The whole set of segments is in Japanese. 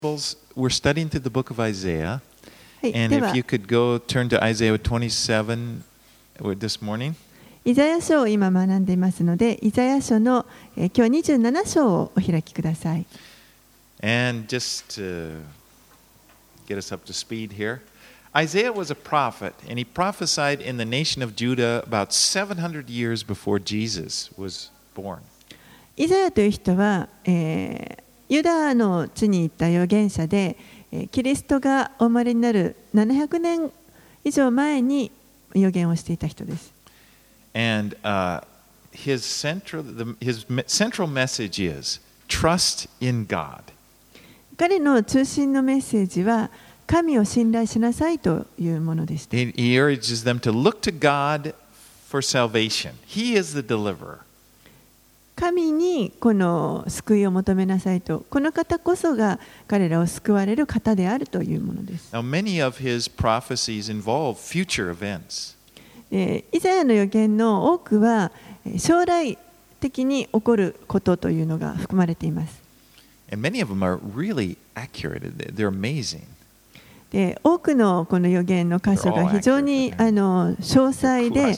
We're studying through the book of Isaiah. はい、 And で if は you could go turn to Isaiah 27 this morning. イザヤ書を今学んでいますので、イザヤ書の、今日27章をお開きください。 And just to get us up to speed here, Isaiah was a prophet, and he prophesied in the nation of Judah about 700 years before Jesus was born. イザヤという人は、ユダの地に行った預言者で、キリストがお生まれになる700年以上前に預言をしていた人です。 And his central message is trust in God. 彼の中心のメッセージは、神を信頼しなさいというものでした。 He urges them to look to God for salvation. He is the deliverer. 神にこの救いを求めなさいと、この方こそが彼らを救われる方であるというものです。 Now, many of his prophecies involve future events. イザヤの預言の多くは将来的に起こることというのが含まれています。 And many of them are really accurate. They're amazing. で、多くのこの預言の箇所が非常に詳細で、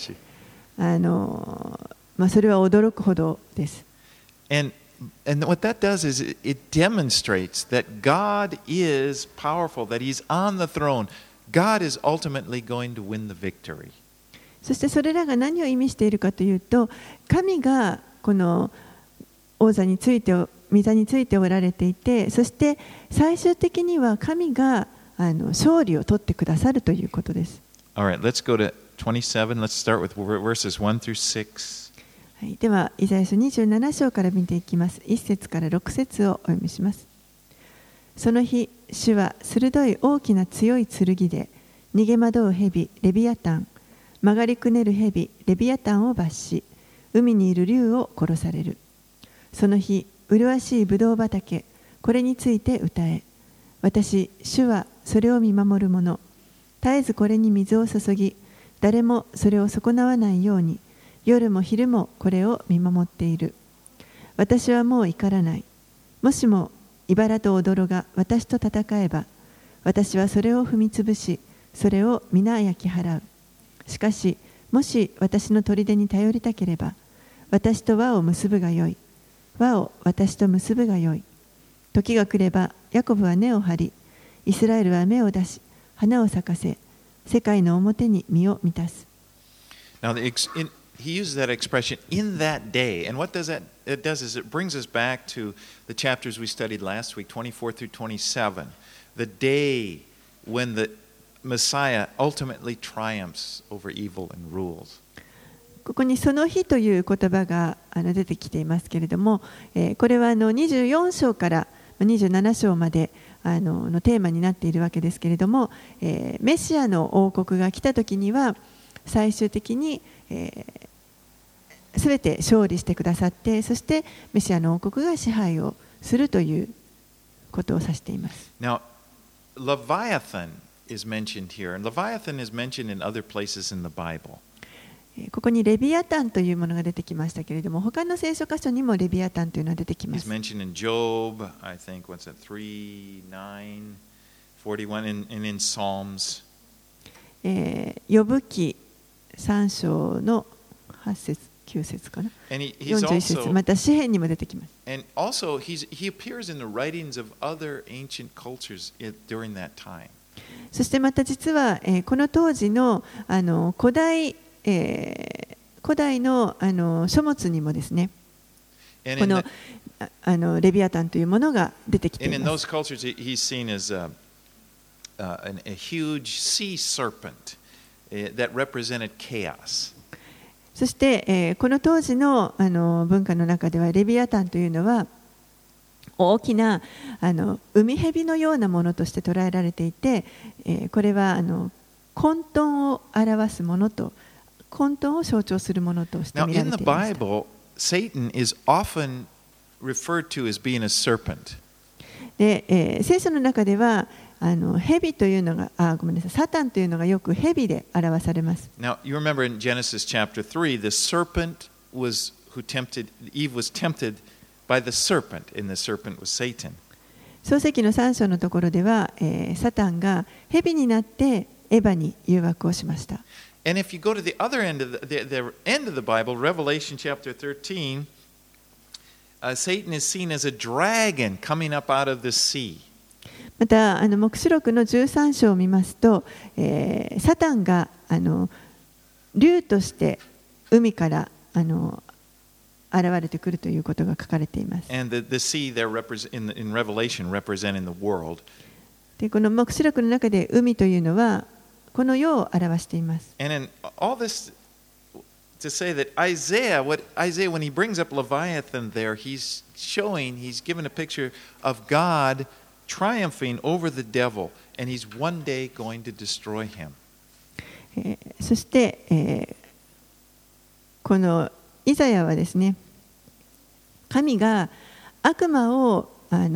それは驚くほどです。 And what that does is it demonstrates that God is powerful, that He's on the throne. God is ultimately going to win the victory. そしてそれらが何を意味しているかというと、神がこの王座について、御座についておられていて、そして最終的には神が勝利を取ってくださるということです。 All right, let's go to 27. Let's start with verses 1 through 6. はい、では、イザヤ書27章から見ていきます。1節から6節をお読みします。その日、主は鋭い大きな強い剣で、逃げ惑う蛇、レビアタン、曲がりくねる蛇、レビアタンを罰し、海にいる竜を殺される。その日、麗しいブドウ畑、これについて歌え。私、主はそれを見守る者。絶えずこれに水を注ぎ、誰もそれを損なわないように、夜も昼もこれを見守っている。私はもう怒らない。もしも茨と踊が私と戦えば、私はそれを踏みつぶし、それを皆焼き払う。しかし、もし私の砦に頼りたければ、私と輪を結ぶがよい。輪を私と結ぶがよい。時が来れば、ヤコブは根を張り、イスラエルは芽を出し、花を咲かせ、世界の表に実を満たす。 Now, he uses that expression in that day. And what does that? It does is it brings us back to the chapters we studied last week, 24 through 27. The day when the Messiah ultimately triumphs over evil and rules. ここにその日という言葉が出てきていますけれども、これは24章から27章までのテーマになっているわけですけれども、メシアの王国が来た時には最終的にすべて勝利してくださって、そしてメシアの王国が支配をするということを指しています。 Now, Leviathan is mentioned here, and Leviathan is mentioned in other places in the Bible. ここにレビアタンというものが出てきましたけれども、他の聖書箇所にもレビアタンというのは出てきま He's す。 mentioned in Job, I think, what's that, 3, 9, 41, and in Psalms. ヨブ記3章の8節9節かな。 And he's 41節、また詩編にも出てきます。 And also, he appears in the writings of other ancient cultures during that time. そしてまた実は、この当時の、古代の、書物にもですね、このレビアタンというものが出てきています。 And in those cultures, he's seen as a huge sea serpent that represented chaos. そして、この当時の、文化の中ではレビアタンというのは大きな海蛇のようなものとして捉えられていて、これは混沌を表すものと混沌を象徴するものとして見られています。 Now, in the Bible, Satan is often referred to as being a serpent. で、聖書の中では蛇というのが、ごめんなさい、サタンというのがよく蛇で表されます。 Now, you remember in Genesis chapter 3, the serpent Eve was tempted by the serpent, and the serpent was Satan. 創世記の3章のところでは、サタンが蛇になってエヴァに誘惑をしました。 And if you go to the other end of the end of the Bible, Revelation chapter 13, Satan is seen as a dragon coming up out of the sea. また黙示録の13章を見ますと、サタンが竜として海から現れてくるということが書かれています。 And the sea there in Revelation representing the world. でこの黙示録の中で海というのはこの世を表しています。 And in all this to say that Isaiah, when he brings up Leviathan there, he's given a picture of God triumphing over the devil, and he's one day going to destroy him. そして、このイザヤはですね、神が悪魔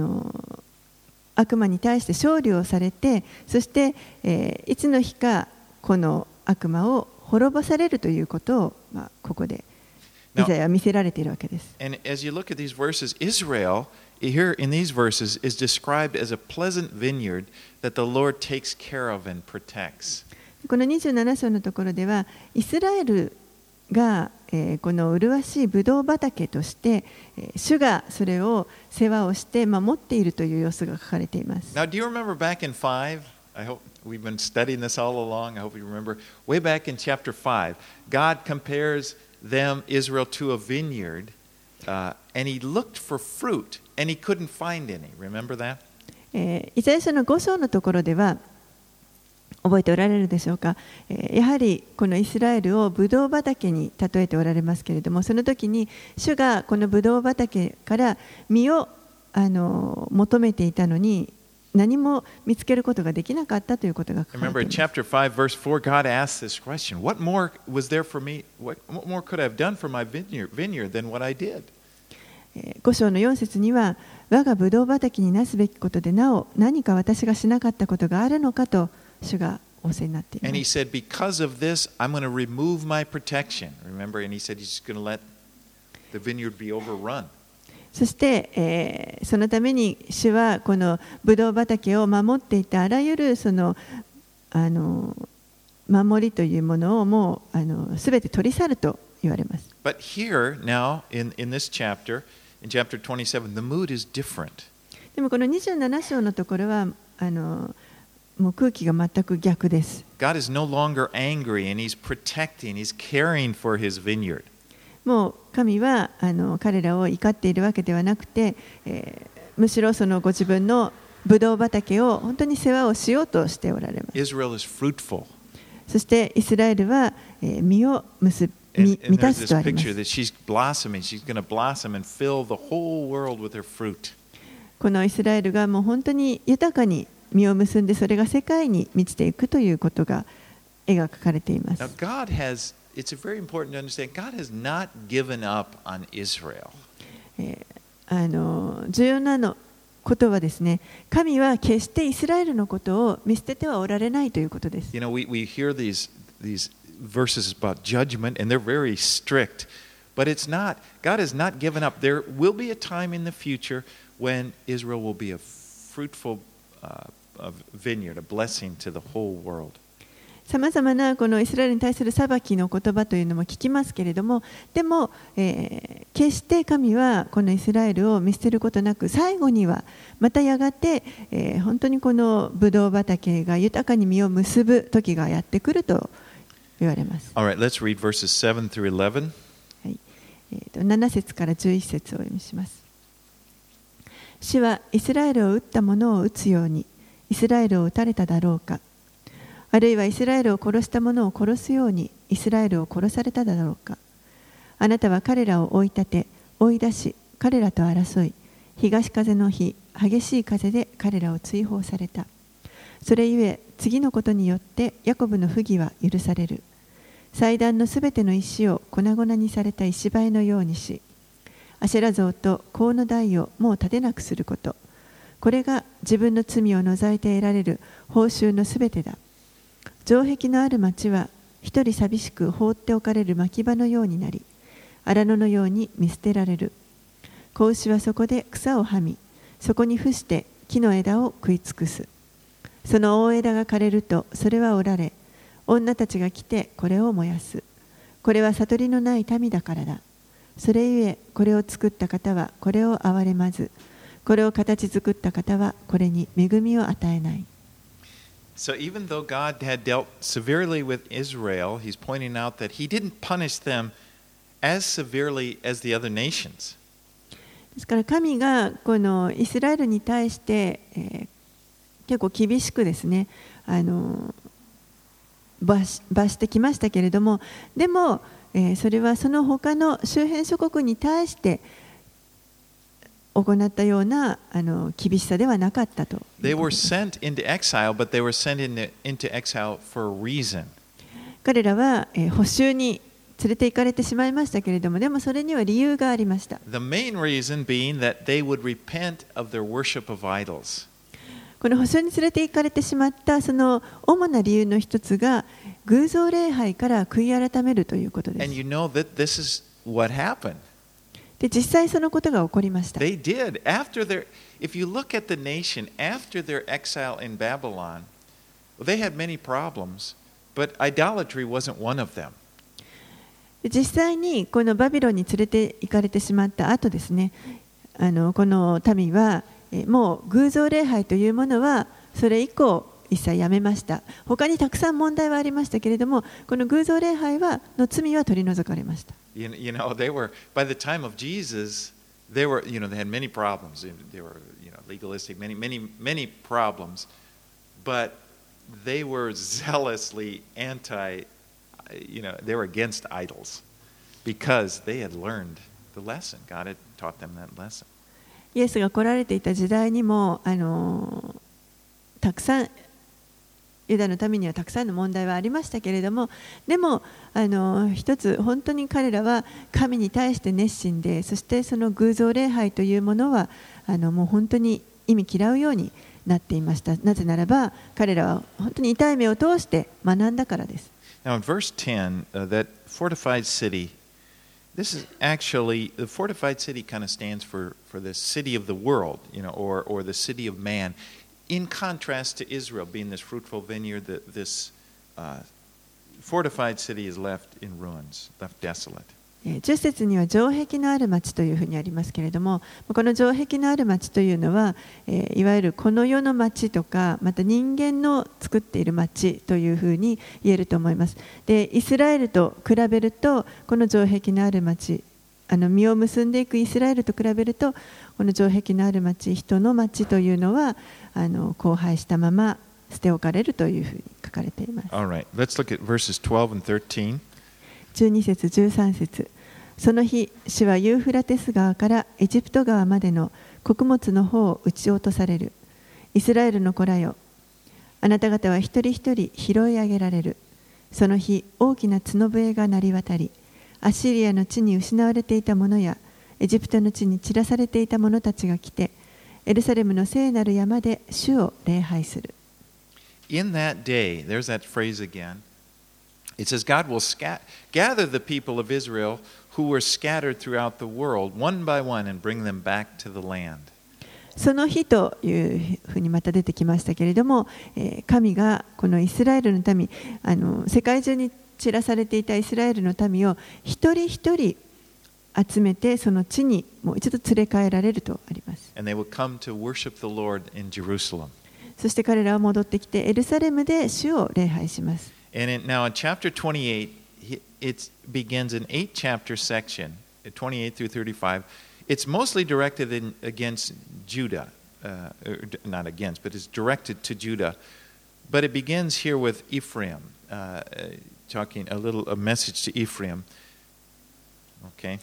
に対して勝利をされて、そして、いつの日かこの悪魔を滅ぼされるということを、ここでイザヤは見せられているわけです。 And as you look at these verses, Israel here in these verses is described as a pleasant vineyard that the Lord takes care of and protects. この27章のところでは、イスラエルが、この麗しいブドウ畑として、主がそれを世話をして守っているという様子が書かれています。 Now, do you remember back in 5? I hope we've been studying this all along. I hope you remember. Way back in chapter 5, God compares them, Israel, to a vineyard, and he looked for fruit, and he couldn't find any. Remember that? イザヤ書の5章のところでは、覚えておられるでしょうか。やはりこのイスラエルをブドウ畑に例えておられますけれども、その時に主がこのブドウ畑から実を求めていたのに何も見つけることができなかったということが書かれています。 Remember, chapter 5, verse 4, God asked this question: What more was there for me? What more could I have done for my vineyard than what I did? 5章の4節には、我がブドウ畑になすべきことでなお何か私がしなかったことがあるのかと主が仰せになっています。 And he said, because of this, I'm going to remove my protection. Remember, and he said he's going to let the vineyard be overrun. そして、そのために主はこのブドウ畑を守っていたあらゆるその守りというものをもうすべて取り去ると言われます。 But here now in this chapter, in chapter 27, the mood is different. でもこの27章のところはもう空気が全く逆です。 God is no longer angry and he's protecting, he's caring for his vineyard. もう神は彼らを怒っているわけではなくて、むしろそのご自分のブドウ畑を本当に世話をしようとしておられます。 Israel is fruitful. そしてイスラエルは実を満たすとあります。 She's blossoming, she's going to blossom and fill the whole world with her fruit. このイスラエルがもう本当に豊かに実を結んで、それが世界に満ちていくということが絵が描かれています。 Now, it's very important to understand, God has not given up on Israel. 重要なことはですね、神は決してイスラエルのことを見捨ててはおられないということです。 You know, we hear these verses about judgment, and they're very strict, but it's not. God has not given up. There will be a time in the future when Israel will be a fruitful vineyard, a blessing to the whole world. さまざまなこのイスラエルに対する裁きの言葉というのも聞きますけれども、でも、決して神はこのイスラエルを見捨てることなく、最後にはまたやがて、本当にこのブドウ畑が豊かに実を結ぶ時がやってくると言われます。 All right, let's read verses 7 through 11. はい、7節から11節をお読みします。主はイスラエルを撃った者を撃つようにイスラエルを撃たれただろうか。あるいはイスラエルを殺した者を殺すようにイスラエルを殺されただろうか。あなたは彼らを追い立て追い出し彼らと争い、東風の日激しい風で彼らを追放された。それゆえ次のことによってヤコブの不義は許される。祭壇のすべての石を粉々にされた石灰のようにし、アシェラ像と香の台をもう立てなくすること。これが自分の罪を除いて得られる報酬のすべてだ。城壁のある町は一人寂しく放っておかれる牧場のようになり、荒野のように見捨てられる。子牛はそこで草をはみ、そこに伏して木の枝を食い尽くす。その大枝が枯れるとそれは折られ、女たちが来てこれを燃やす。これは悟りのない民だからだ。それゆえこれを作った方はこれを憐れまず、これを形作った方はこれに恵みを与えない。 So even though God had dealt severely with Israel, he's pointing out that he didn't punish them as severely as the other nations. ですから神がこのイスラエルに対して、結構厳しくですね、罰してきましたけれども、でも、それはその他の周辺諸国に対して行ったような厳しさではなかったと。 They were sent into exile, but they were sent into exile for a reason. 彼らは、捕囚に連れて行かれてしまいましたけれども、でもそれには理由がありました。 The main reason being that they would repent of their worship of idols. この捕囚に連れて行かれてしまったその主な理由の一つが偶像礼拝から悔い改めるということです。 And you know that this is what happened. で、実際そのことが起こりました。 They did. If you look at the nation after their exile in Babylon, well, they had many problems, but idolatry wasn't one of them. 実際にこのバビロンに連れて行かれてしまった後ですね、この民はもう偶像礼拝というものはそれ以降一切やめました。他にたくさん問題はありましたけれども、この偶像礼拝の罪は取り除かれました。 You know, they were by the time of Jesus, they had many problems. They were, legalistic, many problems, but they were zealously they were against idols because they had learned the lesson. God had taught them that lesson. イエスが来られていた時代にもたくさんユダの民にはたくさんの問題はありましたけれども、でも一つ本当に彼らは神に対して熱心で、そしてその偶像礼拝というものはもう本当に忌み嫌うようになっていました。なぜならば彼らは本当に痛い目を通して学んだからです。 Now in verse 10, that fortified city, this is actually, the fortified city kind of stands for the city of the world, or the city of man. In contrast to Israel being this fruitful vineyard, this fortified city is left in ruins, left desolate. 10節には城壁のある町というふうにありますけれども、この城壁のある町というのは、いわゆるこの世の町とか、また人間の作っている町というふうに言えると思います。で、イスラエルと比べると、この城壁のある町、実を結んでいくイスラエルと比べると、この城壁のある町、人の町というのは荒廃したまま捨て置かれるというふうに書かれています。 All right, let's look at verses 12 and 13. 12節13節。その日、主はユーフラテス川からエジプト川までの穀物の方を撃ち落とされる。イスラエルの子らよ、あなた方は一人一人拾い上げられる。その日、大きな角笛が鳴り渡り、アッシリアの地に失われていた者やエジプトの地に散らされていた者たちが来て、エルサレムの聖なる山で主を礼拝する。 In that day, there's that phrase again. It says, God will gather the people of Israel who were scattered throughout the world, one by one, and bring them back to the land. その日というふうにまた出てきましたけれども、神がこのイスラエルの民、世界中に散らされていたイスラエルの民を一人一人集めて、その地にもう一度連れ帰られるとあります。 And they would come to worship the Lord in Jerusalem. そして彼らは戻ってきてエルサレムで主を礼拝します。 And now in chapter 28, it begins an 8-chapter section, 28 through 35. It's mostly directed against Judah, not against, but it's directed to Judah. But it begins here with Ephraim, talking a message to Ephraim. Okay.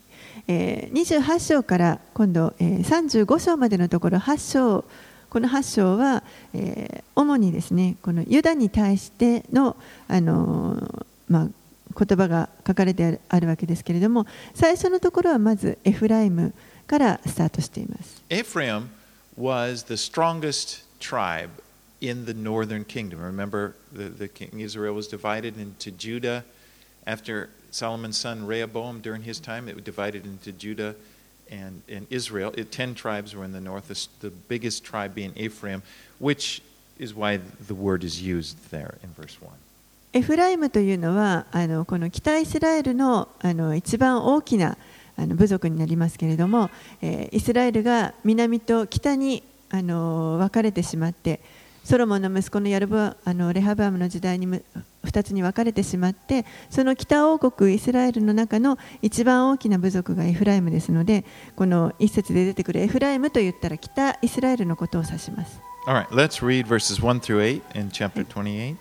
28章から今度35章までのところ8章、この8章は主にですね、このユダに対しての言葉が書かれてあるわけですけれども、最初のところはまずエフライムからスタートしています。 Ephraim was the strongest tribe in the northern kingdom. Remember, the king Israel was divided into Judah after Solomon's son Rehoboam during his time. It was divided into Judah and Israel. 10 tribes were in the north, the biggest tribe being Ephraim, which is why the word is used there in verse 1. エフライムというのはこの北イスラエルの一番大きな部族になりますけれども、イスラエルが南と北に分かれてしまって、ソロモンの息子のレハブアムの時代に2つに分かれてしまって、その北王国イスラエルの中の一番大きな部族がエフライムですので、この一節で出てくるエフライムと言ったら北イスラエルのことを指します。 All right, let's read verses 1 through 8 in chapter 28.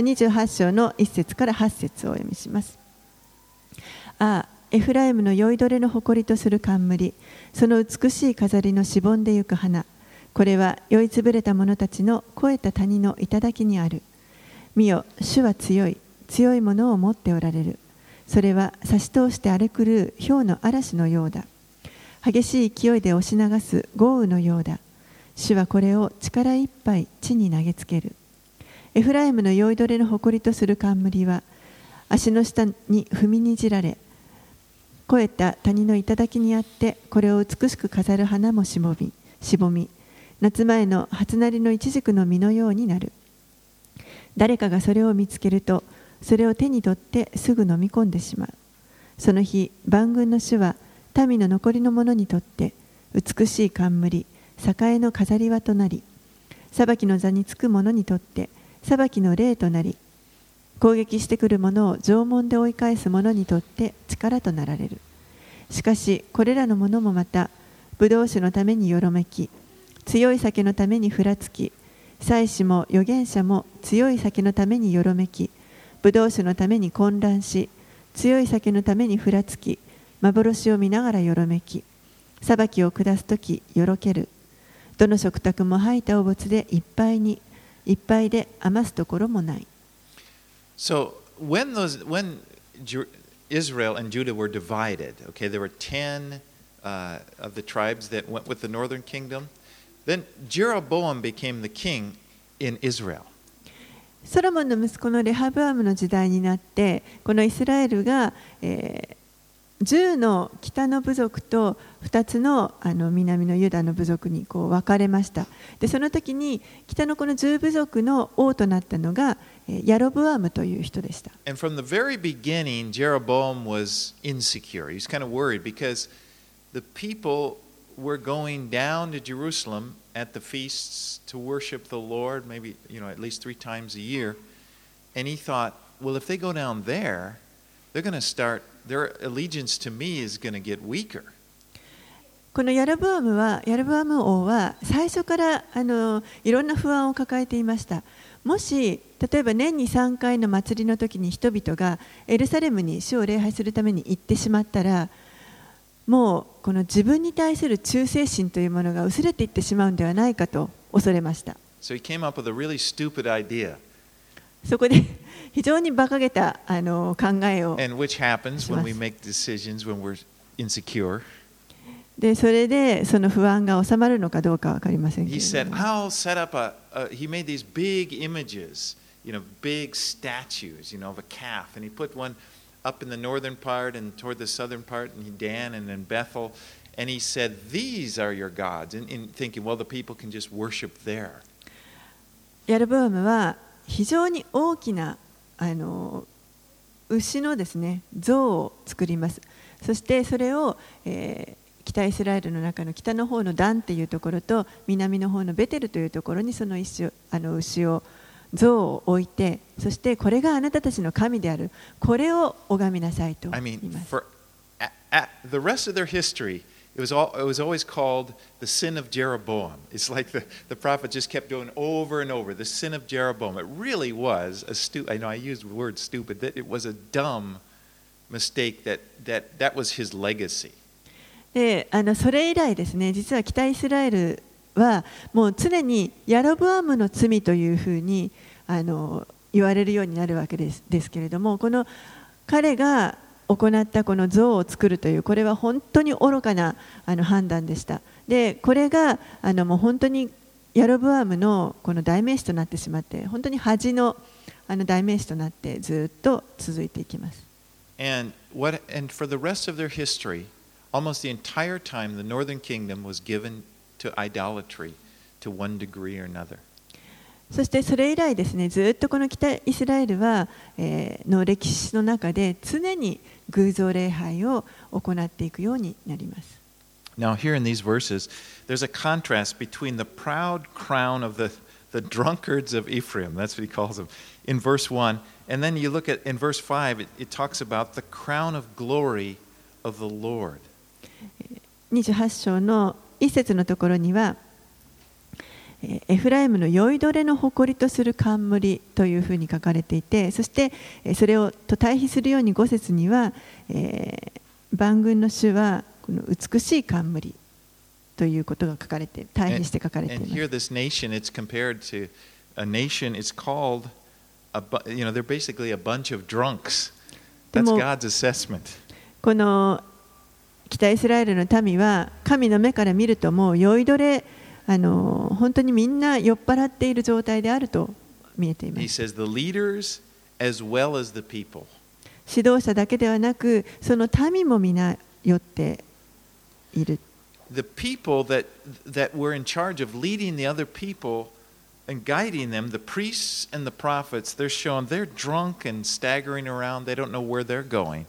28章の1節から8節をお読みします。ああ、エフライムの酔いどれの誇りとする冠、その美しい飾りのしぼんでゆく花、これは酔いつぶれた者たちの肥えた谷の頂にある。見よ、主は強い、強いものを持っておられる。それは差し通して荒れ狂う雹の嵐のようだ。激しい勢いで押し流す豪雨のようだ。主はこれを力いっぱい地に投げつける。エフライムの酔いどれの誇りとする冠は、足の下に踏みにじられ、肥えた谷の頂にあって、これを美しく飾る花もしぼみ、夏前の初なりのイチジクの実のようになる。誰かがそれを見つけると、それを手に取ってすぐ飲み込んでしまう。その日、万軍の主は民の残りの者にとって美しい冠、栄の飾り輪となり、裁きの座につく者にとって裁きの霊となり、攻撃してくる者を縄文で追い返す者にとって力となられる。しかしこれらの者もまた、ブドウ酒のためによろめき、強い酒のためにふらつき、祭司も預言者も強い酒のためによろめき、ブドウ酒のために混乱し、強い酒のためにふらつき、幻を見ながらよろめき、裁きを下すときよろける。どの食卓も吐いたお物でいっぱいで余すところもない。 So when Israel and Judah were divided, okay, there were 10 of the tribes that went with the northern kingdom. Then Jeroboam became the king in Israel. ソロモンの息子のレハブアムの時代になって、このイスラエルが、10の北の部族と2つの南のユダの部族にこう分かれました。で、その時に北のこの10部族の王となったのがヤロブアムという人でした。 And from the very beginning, Jeroboam was insecure. He was kind of worried because the people were going down to Jerusalem at the feasts to worship the Lord, maybe, at least 3 times a year. And he thought, well, if they go down there, they're going to start, their allegiance to me is going to get weaker. このヤロブアム王は最初からいろんな不安を抱えていました。もし例えば年に3回の祭りの時に人々がエルサレムに主を礼拝するために行ってしまったら、もうこの自分に対する忠誠心というものが薄れていってしまうんではないかと恐れました。 So he came up with a really stupid idea. そこで非常に馬鹿げた考えを And which happens when we make decisions when we're insecure. で、それでその不安が収まるのかどうかわかりませんけれ He ど said, も。 I'll set up he made these big images, big statues, of a calf. And he put one up in the northern part and toward the southern part, and Dan and then Bethel. And he said, these are your gods. And thinking, well, the people can just worship there. ヤロブアムは非常に大きな牛のですね、像を作ります。そしてそれを、北イスラエルの中の北の方のダンっていうところと南の方のベテルというところにその牛を像を置いて、そしてこれがあなたたちの神である、これを拝みなさいと言います。 The rest of their history, it was always called the sin of Jeroboam. It's like the prophet just kept going over and over, the sin of Jeroboam. It really was I know I used the word stupid, that it was a dumb mistake that was his legacy. で、それ以来ですね、実は北イスラエルはもう常にヤロブアムの罪というふうに言われるようになるわけですけれども、この彼が行ったこの像を作るという、これは本当に愚かな判断でした。で、これがもう本当にヤロブアムのこの代名詞となってしまって、本当に恥の代名詞となってずっと続いていきます。 And for the rest of their history, almost the entire time, the northern kingdom was given to idolatry to one degree or another. そしてそれ以来ですね、ずっとこの北イスラエルは、の歴史の中で常に偶像礼拝を行っていくようになります。 Now, here in these verses, there's a contrast between the proud crown of the drunkards of Ephraim, that's what he calls them, in verse 1, and then you look at in verse 5, it talks about the crown of glory of the Lord. 28章の一節のところには、エフライムの酔いどれの誇りとする冠というふうに書かれていて、そしてそれをと対比するように5節には、万軍の主はこの美しい冠ということが書かれて、対比して書かれています。 And here this nation, it's compared to a nation, it's called, they're basically a bunch of drunks. That's God's assessment. この北イスラエルの民は神の目から見るともう酔いどれ、本当にみんな酔っ払っている状態であると見えています。 He says the leaders as well as the people. 指導者だけではなく、その民も皆酔っている。 The people that were in charge of leading the other people and guiding them, the priests and the prophets, they're shown they're drunk and staggering around. They don't know where they're going.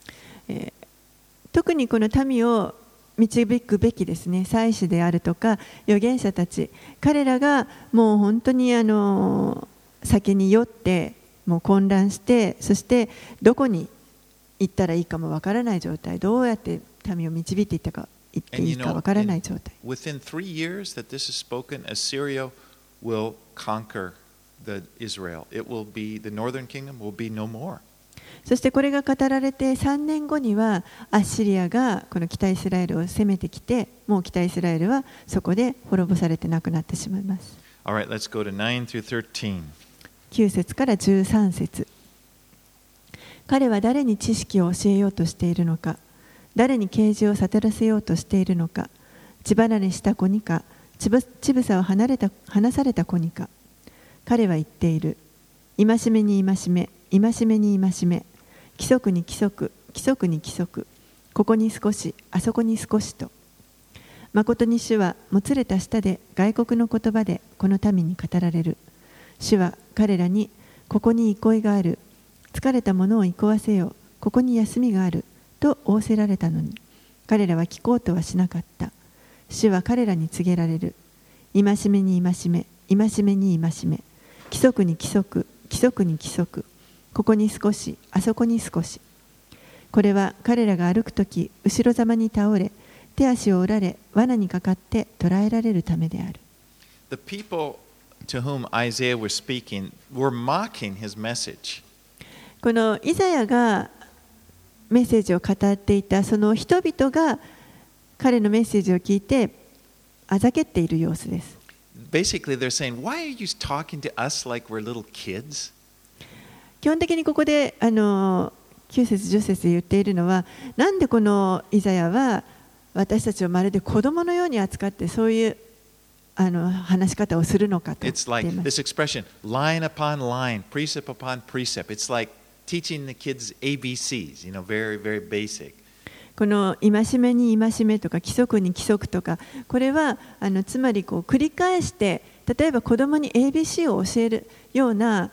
特にこの民を導くべきですね、祭司であるとか預言者たち、彼らがもう本当に酒に酔ってもう混乱して、そしてどこに行ったらいいかもわからない状態、どうやって民を導いていったか言っていいかわからない状態。 Within 3 years that this is spoken, Assyria will conquer Israel. It will be the northern kingdom will be no more. そしてこれが語られて3年後にはアッシリアがこの北イスラエルを攻めてきて、もう北イスラエルはそこで滅ぼされてなくなってしまいます。 All right, let's go to 9 through 13. 9節から13節。彼は誰に知識を教えようとしているのか、誰に啓示を悟らせようとしているのか、血離れした子にか、乳房を離された子にか。彼は言っている。戒めに戒め、戒めに戒め、規則に規則、規則に規則、ここに少し、あそこに少しと。誠に主はもつれた舌で外国の言葉でこの民に語られる。主は彼らに、ここに憩いがある。疲れた者を憩わせよ。ここに休みがある。と仰せられたのに、彼らは聞こうとはしなかった。主は彼らに告げられる。戒めに戒め、戒めに戒め、規則に規則、規則に規則、ここに少し、あそこに少し。これは彼らが歩くとき、後ろざまに倒れ、手足を折られ、罠にかかって捕らえられるためである。 The people to whom Isaiah was speaking were mocking his message. このイザヤがメッセージを語っていたその人々が彼のメッセージを聞いてあざけっている様子です。 Basically, they're saying, "Why are you talking to us like we're little kids?" 基本的にここで9節10節で言っているのは、なんでこのイザヤは私たちをまるで子供のように扱ってそういう話し方をするのかと言っています。 It's like this expression, line upon line, precept upon precept. It's like teaching the kids ABCs, very, very basic. この戒めに戒めとか規則に規則とか、これはつまり繰り返して、例えば子供に ABC を教えるような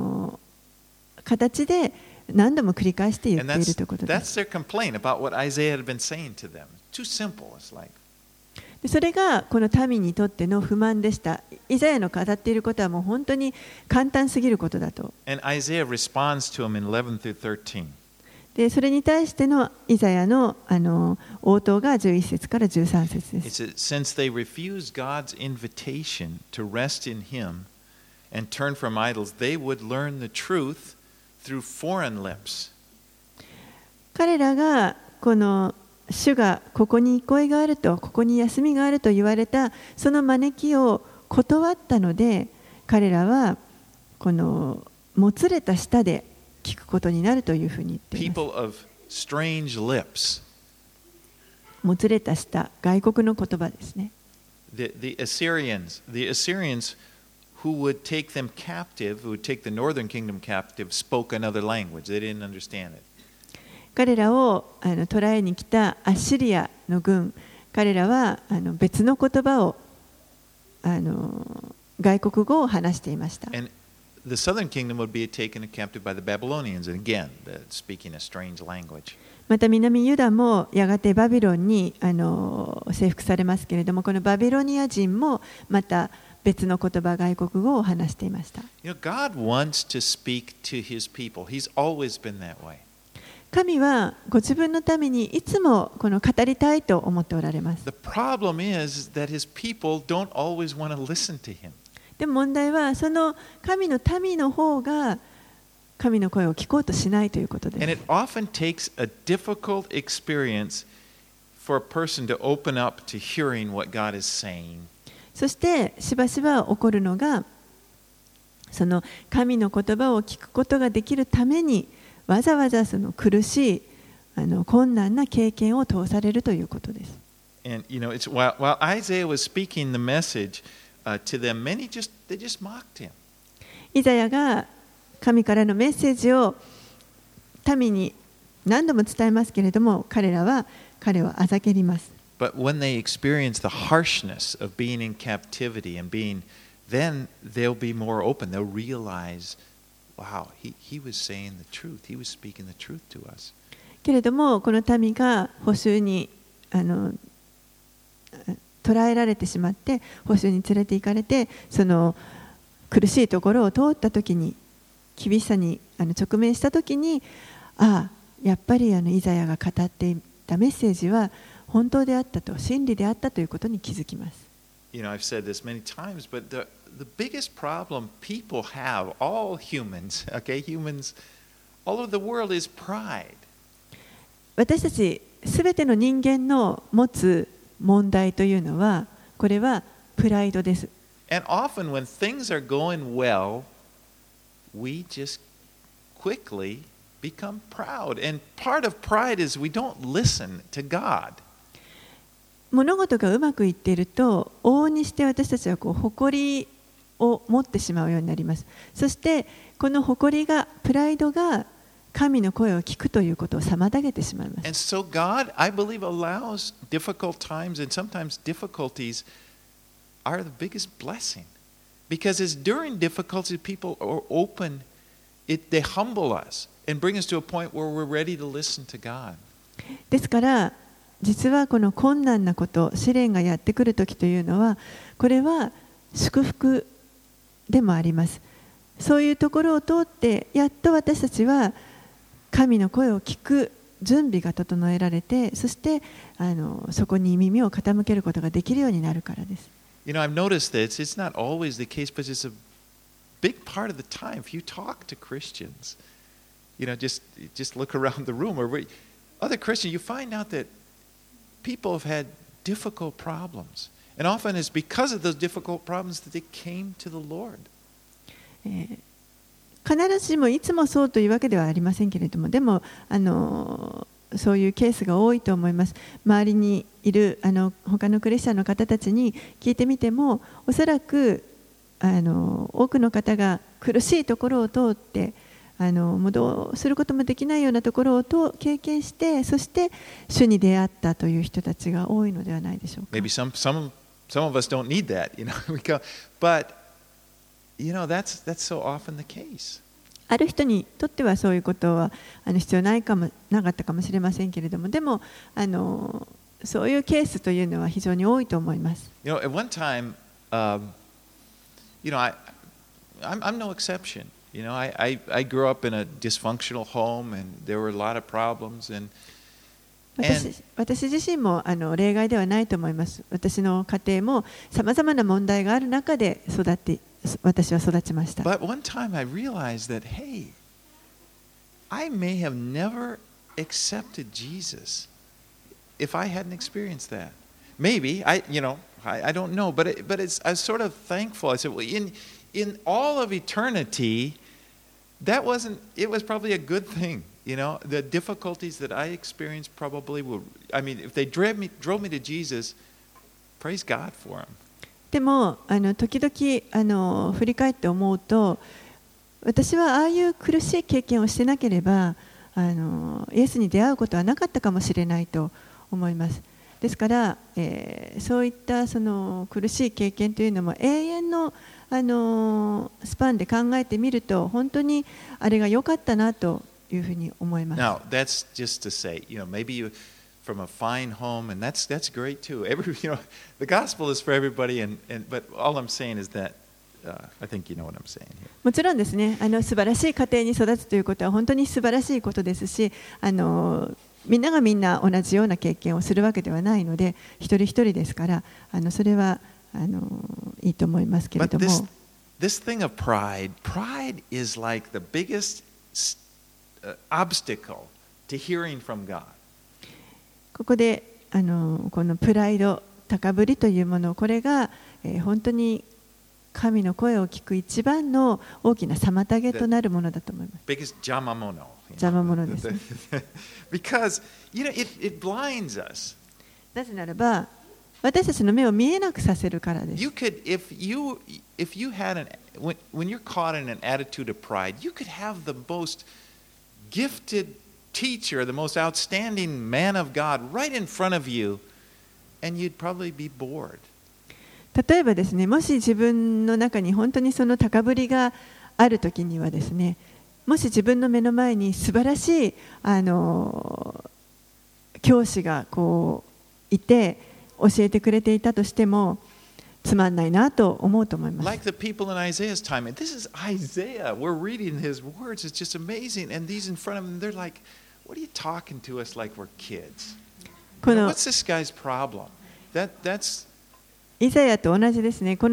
形で何度も繰り返して言っているということです。 That's their complaint about what Isaiah had been saying to them. Too simple, it's like. それがこの民にとっての不満でした。イザヤの語っていることはもう本当に簡単すぎることだと。 And Isaiah responds to him in 11 through 13. でそれに対してのイザヤの応答が11節から13節です。 It says, since they refuse God's invitation to rest in Him and turn from idols, they would learn the truth through foreign lips. 彼らがこの主がここに憩いがあると、ここに休みがあると言われたその招きを断ったので、彼らはこのもつれた舌で聞くことになるというふうに言っています。 People of strange lips. もつれた舌、外国の言葉ですね。 The Assyrians who would take them captive, who would take the northern kingdom captive, spoke another language. They didn't understand it. 彼らを捕らえに来たアッシリアの軍、彼らは別の言葉を外国語を話していました。 And the southern kingdom would be taken captive by the Babylonians, and again, speaking a strange language. また南ユダもやがてバビロンに征服されますけれども、このバビロニア人もまた別の言葉、外国語を話していました。 God wants to speak to His people. He's always been that way. 神はご自分のためにいつもこの語りたいと思っておられます。 The problem is that His people don't always want to listen to Him. でも問題はその神の民の方が神の声を聞こうとしないということです。 And it often takes a difficult experience for a person to open up to hearing what God is saying. そしてしばしば起こるのが、その神の言葉を聞くことができるためにわざわざその苦しい困難な経験を通されるということです。 And it's while Isaiah was speaking the message to them, many they just mocked him. イザヤが神からのメッセージを民に何度も伝えますけれども、彼らは彼をあざけります。 But when they experience the harshness of being in captivity and then they'll be more open. They'll realize, wow, he was saying the truth. He was speaking the truth to us. けれども、この民が捕囚に捕らえられてしまって、捕囚に連れて行かれて、その苦しいところを通ったときに、厳しさに直面したときに、やっぱりイザヤが語っていたメッセージは本当であったと、真理であったということに気づきます。 I've said this many times, but the biggest problem people have, all humans, humans all over the world, is pride. 私たちすべての人間の持つ問題というのは、これはプライドです。 And often when things are going well, we just quickly become proud. And part of pride is we don't listen to God. 物事がうまくいっていると、往々にして私たちは誇りを持ってしまうようになります。そしてこの誇りが、プライドが神の声を聞くということを妨げてしまいます。 And so God, I believe, allows difficult times, and sometimes difficulties are the biggest blessing. Because it's during difficulties people are open, they humble us and bring us to a point where we're ready to listen to God. ですから実はこの困難なこと、試練がやってくるときというのは、これは祝福でもあります。そういうところを通って、やっと私たちは神の声を聞く準備が整えられて、そしてそこに耳を傾けることができるようになるからです。 I've noticed that it's not always the case, but it's a big part of the time. If you talk to Christians, just look around the room or other Christians, you find out that people have had difficult problems. And often it's because of those difficult problems that they came to the Lord. 必ずしもいつもそうというわけではありませんけれども、でもそういうケースが多いと思います。周りにいる他のクリスチャンの方たちに聞いてみても、おそらく多くの方が苦しいところを通ってもうどうすることもできないようなところを経験して、そして主に出会ったという人たちが多いのではないでしょうか。 Maybe some of us don't need that, but that's so often the case. ある人にとってはそういうことは必要なかったかもしれませんけれども、でもそういうケースというのは非常に多いと思います。 At one time, I'm no exception. I grew up in a dysfunctional home, and there were a lot of problems. 私自身も例外ではないと思います。私の家庭もさまざまな問題がある中で私は育ちました。 But one time I realized that, hey, I may have never accepted Jesus if I hadn't experienced that. Maybe I don't know, but I was sort of thankful. I said, well, in all of eternity, it was probably a good thing. The difficulties that I experienced probably if they drove me to Jesus, praise God for him. でも時々振り返って思うと、私はああいう苦しい経験をしてなければイエスに出会うことはなかったかもしれないと思います。ですから、そういったその苦しい経験というのも永遠の、スパンで考えてみると本当にあれが良かったなというふうに思います。 Now, that's just to say, maybe you from a fine home, and that's great too. The gospel is for everybody, but all I'm saying is that I think you know what I'm saying here. もちろんですね、素晴らしい家庭に育つということは本当に素晴らしいことですし、みんながみんな同じような経験をするわけではないので、一人一人ですから、それはいいと思いますけれども。 But this thing of pride is like the biggest obstacle to hearing from God. ここでこのプライド、高ぶりというもの、これが、本当に神の声を聞く一番の大きな妨げとなるものだと思います。 Biggest 邪魔者。 邪魔者です、ね。 Because it blinds us. なぜならば、私たちの目を見えなくさせるからです。 You could, if you had when you're caught in an attitude of pride, you could have the most gifted teacher, the most outstanding man of God right in front of you, and you'd probably be bored. 例えばですね、もし自分の中に本当にその高ぶりがあるときにはですね、もし自分の目の前に素晴らしい教師がこういて教えてくれていたとしてもつまんないなと思うと思います。 Like the people in Isaiah's time, and this is Isaiah. We're reading his words. It's just amazing. And these in front of him, they're like, "What are you talking to us like we're kids? What's this guy's problem?" That's イザヤと同じですね。イ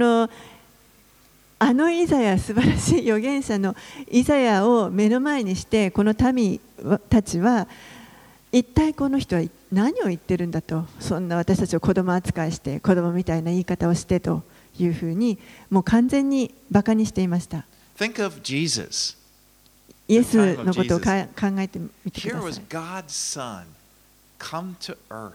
ザヤ、素晴らしい預言者のイザヤを目の前にして、この民たちは一体この人は何を言ってるんだと、そんな私たちを子供扱いして子供みたいな言い方をしてというふうにもう完全にバカにしていました。 Think of Jesus. イエスのことを考えてみてくだ Here さ was い。 God's Son come to earth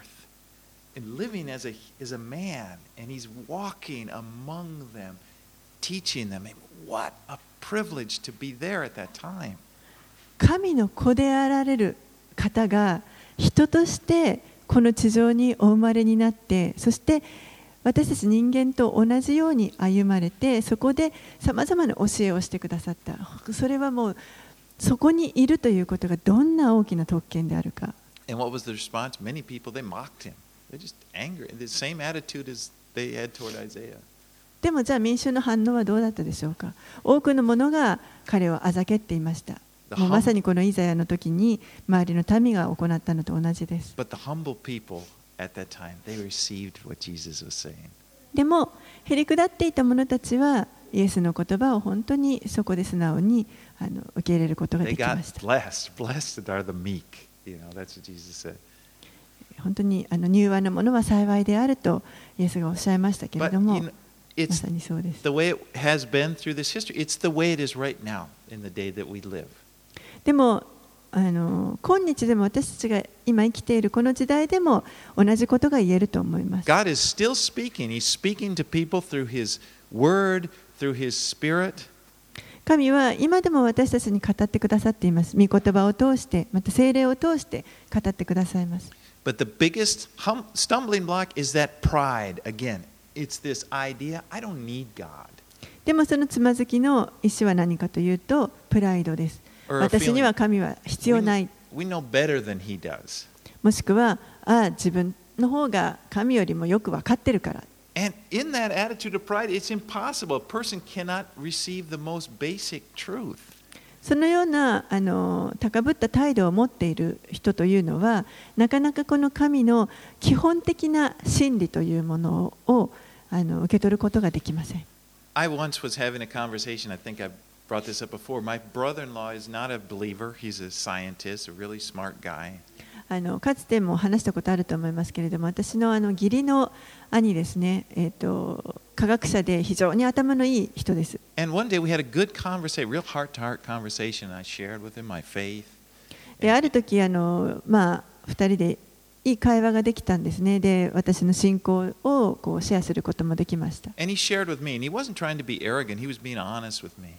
and living as a man, and he's walking among them, teaching them. What a privilege to be there at that time. 神の子であられる方が人としてこの地上にお生まれになって、そして私たち人間と同じように歩まれて、そこでさまざまな教えをしてくださった。それはもうそこにいるということがどんな大きな特権であるか。 And what was the response? Many people, they mocked him. They're just angry. The same attitude as they had toward Isaiah. でもじゃあ民衆の反応はどうだったでしょうか。多くの者が彼をあざけっていました。もうまさにこのイザヤの時に周りの民が行ったのと同じです。 But the humble people at that time, they received what Jesus was saying. でもへりくだっていた者たちはイエスの言葉を本当にそこで素直に受け入れることがで They きま got した。 blessed. Blessed are the meek. That's what Jesus said. 本当に柔和なものは幸いであるとイエスがおっしゃいましたけれ But ども、 ままさにそうです。 the way it has been through this history, it's the way it is right now in the day that we live. でも今日でも私たちが今生きているこの時代でも同じことが言えると思います。 God is still speaking. He's speaking to people through His Word, through His Spirit. 神は今でも私たちに語ってくださっています。御言葉を通して、また聖霊を通して語ってくださいます。 But the biggest stumbling block is that pride. Again, it's this idea, I don't need God. でもそのつまずきの石は何かというと、プライドです。私には神は必要ない。 We know better than He does. もしくは、自分の方が神よりもよく分かってるから。 And in that attitude of pride, it's impossible. A person cannot receive the most basic truth. そのような高ぶった態度を持っている人というのは、なかなかこの神の基本的な真理というものを受け取ることができません。 I once was having a conversation, I think I've brought this up before. My brother-in-law is not a believer. He's a scientist, a really smart guy. かつても話したことあると思いますけれども、私の義理の兄ですね、科学者で非常に頭のいい人です。 And one day we had a good conversation, real heart-to-heart conversation. I shared with him my faith. である時2人でいい会話ができたんですね。で、私の信仰をこうシェアすることもできました。 And he shared with me, and he wasn't trying to be arrogant. He was being honest with me.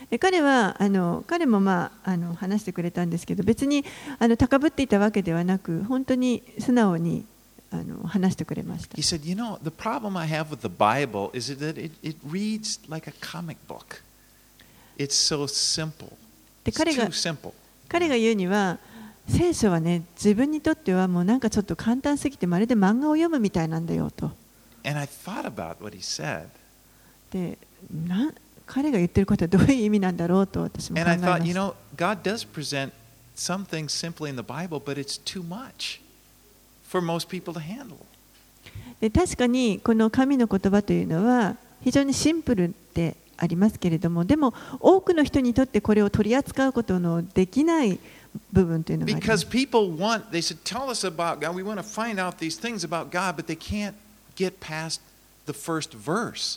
彼も話してくれたんですけど、別に高ぶっていたわけではなく、本当に素直に話してくれました。 He said, "You know, the problem I have with the Bible is that it reads like a comic book. It's so simple. で It's 彼 too が simple." 言うには、聖書はね、自分にとってはもうなんかちょっと簡単すぎてまるで漫画を読むみたいなんだよと。 And I thought about what he said. で、彼が言ってることはどういう意味なんだろうと私も考 And え I ま thought, し you た。 know, God does present some things simply in the Bible, but it's too much for most people to handle. で確かにこの神の言葉というのは非常にシンプルでありますけれども、でも多くの人にとってこれを取り扱うことのできない部分というのがありま Because す。 people want, they said, tell us about God. We want to find out these things about God, but they can't get past the first verse.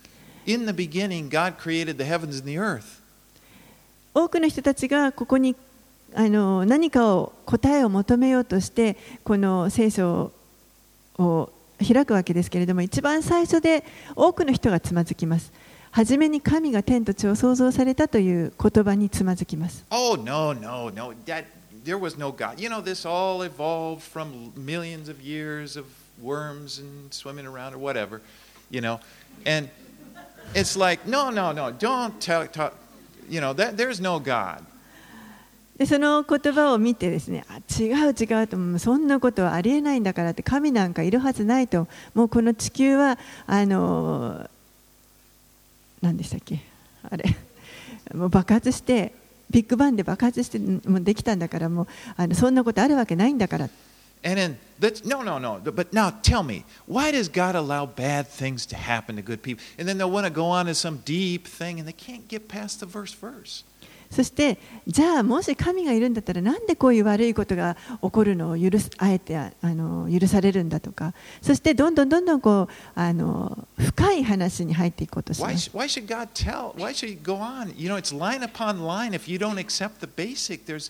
In the beginning, God created the heavens and the earth. 多くの人たちがここに何かを答えを求めようとしてこの聖書を開くわけですけれども、一番最初で多くの人がつまずきます。はじめに神が天と地を創造されたという言葉につまずきます。 Oh, no, no, no. There was no God. You know, this all evolved from millions of years of worms and swimming around or whatever, you know. And it's like, no, no, no, don't tell, you know, there's no God. でその言葉を見てですね、違うと、そんなことはありえないんだからって、神なんかいるはずないと、もうこの地球は何でしたっけ、あれもう爆発してビッグバンで爆発してもうできたんだから、もうそんなことあるわけないんだから。 And then, no. But now tell me, why does God allow bad things to happen to good people? And then they'll want to go on to some deep thing, and they can't get past the verse. そしてじゃあもし神がいるんだったらなんでこういう悪いことが起こるのをあえて許されるんだとか、そしてどんどんこう深い話に入っていこうとします。 Why should God tell? Why should He go on? You know, it's line upon line. If you don't accept the basic, there's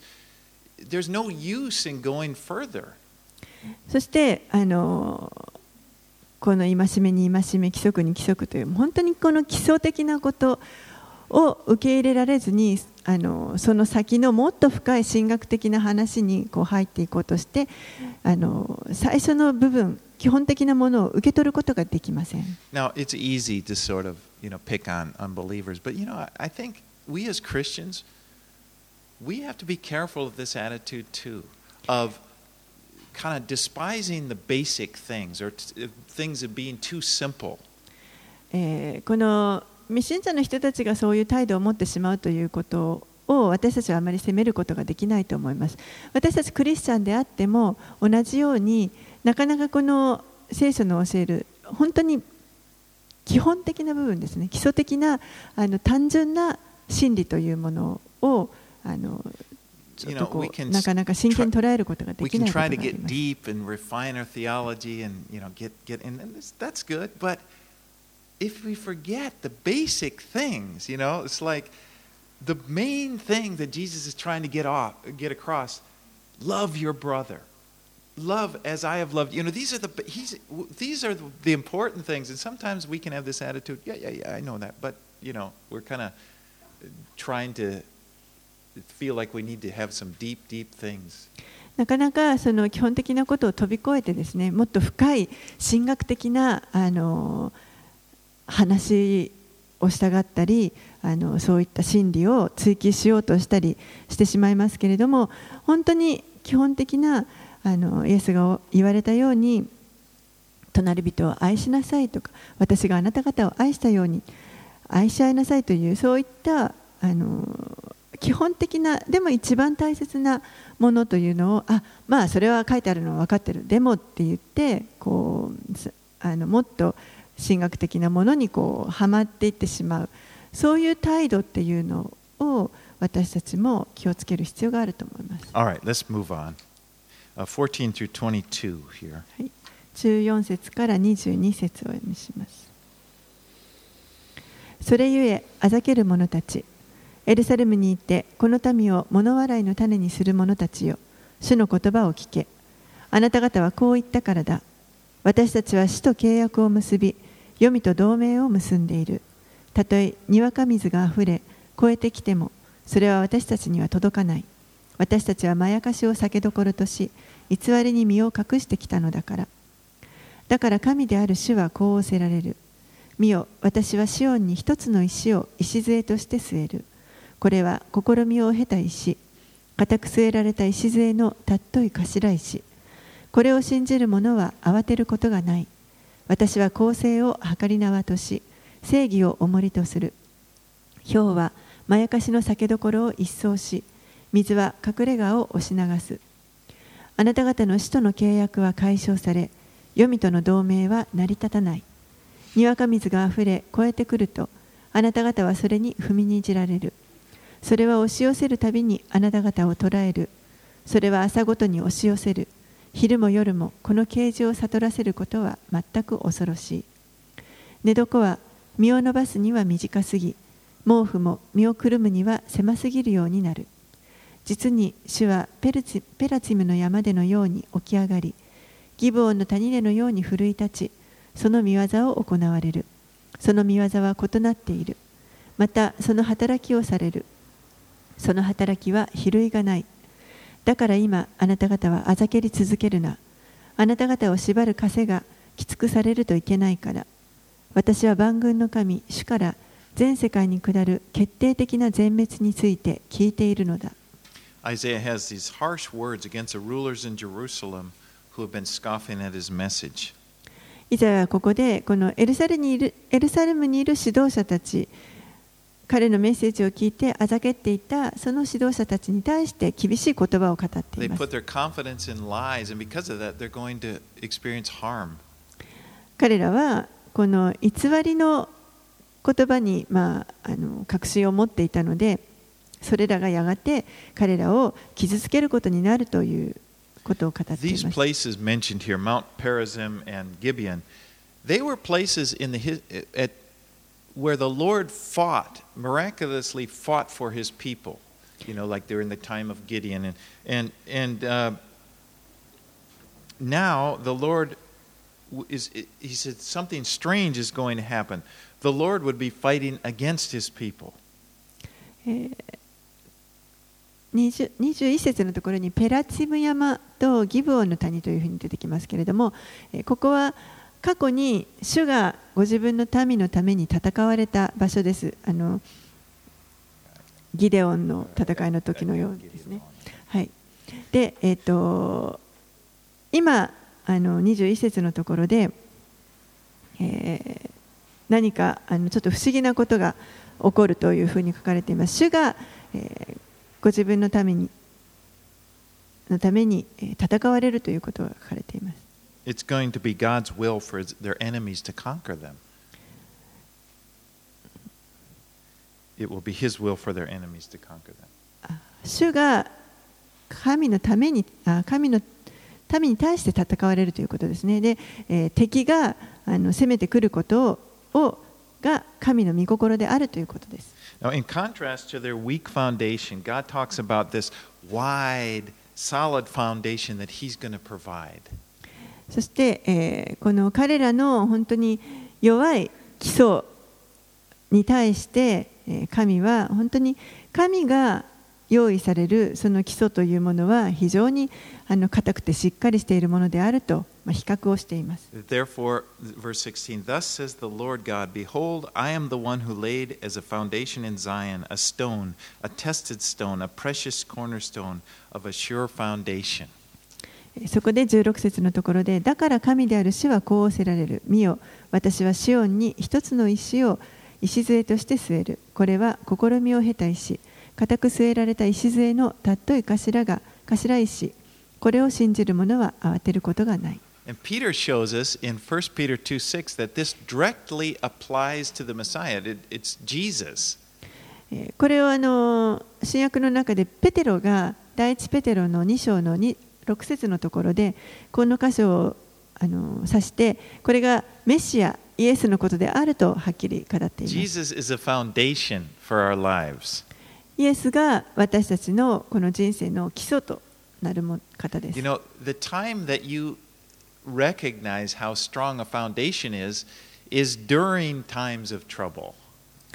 no use in going further. そしてこの戒めに戒め、規則に規則という本当にこの基礎的なことを受け入れられずに、その先のもっと深い神学的な話にこう入っていこうとして、最初の部分、基本的なものを受け取ることができません。 Now, it's easy to sort of, pick on unbelievers, but I think we as Christians, we have to be careful of this attitude too, of kind of despising the basic things or things of being too simple. この未信者の人たちがそういう態度を持ってしまうということを私たちはあまり責めることができないと思います。私たちクリスチャンであっても同じように、なかなかこの聖書の教える本当に基本的な部分ですね、基礎的な単純な真理というものをちょっとこうなかなか真剣に捉えることができないことがあります。 We can try to get deep and refine our theology and and that's good, but if we forget the basic things, it's like the main thing that Jesus is trying to get across: love your brother, love as I have loved. These are the important things, and sometimes we can have this attitude. Yeah, I know that, but we're kind of trying to feel like we need to have some deep things. なかなかその基本的なことを飛び越えてですね、もっと深い神学的な話をしたがったり、そういった真理を追求しようとしたりしてしまいますけれども、本当に基本的なイエスが言われたように、隣人を愛しなさいとか、私があなた方を愛したように愛し合いなさいという、そういった基本的なでも一番大切なものというのを、まあそれは書いてあるのは分かってる、でもって言ってこうもっと神学的なものにこうはまっていってしまう、そういう態度っていうのを私たちも気をつける必要があると思います。 All right, let's move on. 14 through 22 here. はい、14節から22節をお読みします。それゆえあざける者たち、エルサレムにいてこの民を物笑いの種にする者たちよ、主の言葉を聞け。あなた方はこう言ったからだ。私たちは死と契約を結び、黄泉と同盟を結んでいる。たとえにわか水があふれ、 超えてきてもそれは私たちには届かない。私たちはまやかしを酒どころとし、偽りに身を隠してきたのだから。だから神である主はこう仰せられる。見よ、私はシオンに一つの石を礎として据える。これは試みを経た石、固く据えられた礎の尊い頭石。これを信じる者は慌てることがない。私は公正を計り縄とし、正義を重りとする。氷はまやかしの酒どころを一掃し、水は隠れ家を押し流す。あなた方の死との契約は解消され、黄泉との同盟は成り立たない。にわか水があふれ越えてくると、あなた方はそれに踏みにじられる。それは押し寄せるたびにあなた方を捕らえる。それは朝ごとに押し寄せる。昼も夜もこの啓示を悟らせることは全く恐ろしい。寝床は身を伸ばすには短すぎ、毛布も身をくるむには狭すぎるようになる。実に主はペラツィムの山でのように起き上がり、ギブオンの谷でのように奮い立ち、その見業を行われる。その見業は異なっている。またその働きをされる。その働きは比類がない。だから今あなた方はあざけり続けるな。あなた方を縛る枷がきつくされるといけないから。私は万軍の神主から全世界に下る決定的な全滅について聞いているのだ。 Isaiah has these harsh words against the rulers in Jerusalem who have been scoffing at his message. イザヤはここでこのエルサレムにいる指導者たち、彼のメッセージを聞いてあざけっていたその指導者たちに対して厳しい言葉を語ってい They ます。 put their confidence in lies, and because of that, they're going to experience harm. 彼らはこの偽りの言葉に、確信を持っていたので、それらがやがて彼らを傷つけることになるということを語ってい These ます。 places mentioned here, Mount Perazim and Gibeon, they were places in where the Lord miraculously fought for his people. You know, like they were in the time of Gideon, and now the Lord he said something strange is going to happen. The Lord would be fighting against his people. 21節のところにペラツィム山とギブオンの谷というふうに出てきますけれども、ここは過去に主がご自分の民のために戦われた場所です。ギデオンの戦いの時のようですね。はい、で、今21節のところで、何かちょっと不思議なことが起こるというふうに書かれています。主が、ご自分のために戦われるということが書かれています。 It's going to be God's will for their enemies to conquer them. It will be His will for their enemies to conquer them. 主が神の民に対して戦われるということですね。で、敵が攻めてくることが神の御心であるということです。 Now, in contrast to their weak foundation, God talks about this wide, solid foundation that He's going to provide. そして、この彼らの本当に弱い基礎に対して、神は本当に神が用意されるその基礎というものは非常に固くてしっかりしているものであると比較をしています。 Therefore, verse 16, Thus says the Lord God, Behold, I am the one who laid as a foundation in Zion a stone, a tested stone, a precious cornerstone of a sure foundation. そこで16節のところで、だから神である主はこう仰せられる。見よ、私はシオンに一つの石を礎として据える。これは試みを経た石、固く据えられた礎の尊い頭石。これを信じる者は慌てることがない。 And Peter shows us in 1 Peter 2:6 that this directly applies to the Messiah. It's Jesus. これを新約の中でペテロが第一ペテロの2章の6節のところでこの箇所を指して、これがメシアイエスのことであるとはっきり語っています。 Jesus is a foundation for our lives. イエスが私たちのこの人生の基礎となる方です。 You know, the time that you recognize how strong a foundation is during times of trouble.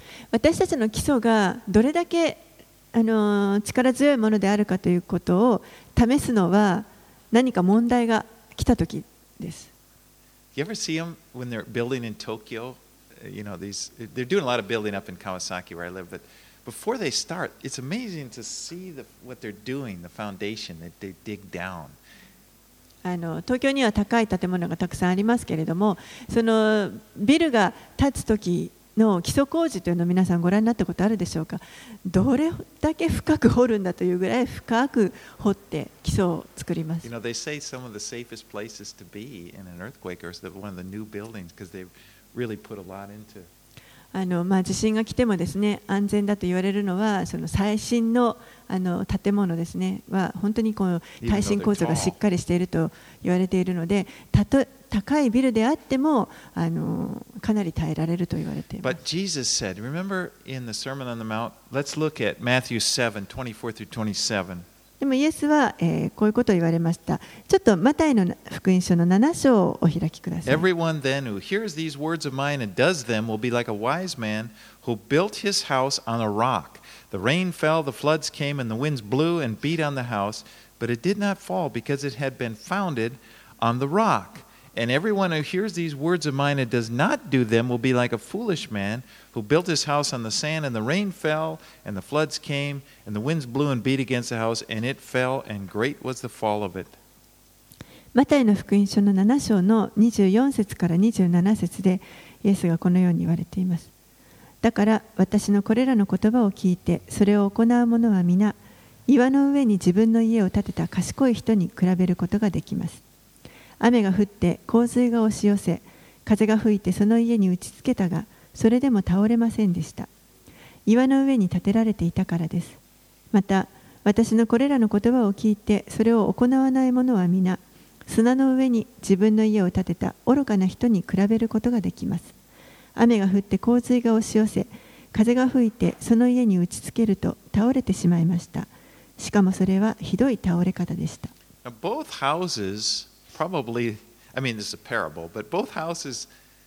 私たちの基礎がどれだけ力強いものであるかということを試すのは何か問題が来たときです。 You ever see them when they're building in Tokyo? You know, they're doing a lot of building up in Kawasaki where I live, but before they start, it's amazing to see what they're doing, the foundation that they dig down. 東京には高い建物がたくさんありますけれども、そのビルが建つ時の基礎工事というのを皆さんご覧になったことあるでしょうか。どれだけ深く掘るんだというぐらい深く掘って基礎を作ります。 You know, they say some of the safest places to be in an earthquake are one of the new buildings because they really put a lot into. 地震が来てもですね、安全だと言われるのはその最新の建物ですねは本当にこの耐震構造がしっかりしていると言われているので、高いビルであってもかなり耐えられると言われています。 But Jesus said, remember in the Sermon on the Mount, let's look at Matthew 7:24 through 27. でもイエスは、こういうことを言われました。ちょっとマタイの福音書の7章をお開きください。 Everyone then who hears these words of mine and does them will be like a wise man who built his house on a rock. The rain fell, the floods came, and the winds blew and beat on the house, but it did not fall because it had been founded on the rock. And everyone who hears these words of mine and does not do them will be like a foolish man who built his house on the sand, and the rain fell, and the floods came, and the winds blew and beat against the house, and it fell, and great was the fall of it. マタイの福音書の7章の24節から27節でイエスがこのように言われています。だから私のこれらの言葉を聞いてそれを行う者は皆岩の上に自分の家を建てた賢い人に比べることができます。雨が降って洪水が押し寄せ、風が吹いてその家に打ちつけたが、それでも倒れませんでした。岩の上に建てられていたからです。また、私のこれらの言葉を聞いてそれを行わない者は皆、砂の上に自分の家を建てた愚かな人に比べることができます。雨が降って洪水が押し寄せ、風が吹いてその家に打ちつけると倒れてしまいました。しかもそれはひどい倒れ方でした。 Both houses probably, I mean, this is a parable, but both houses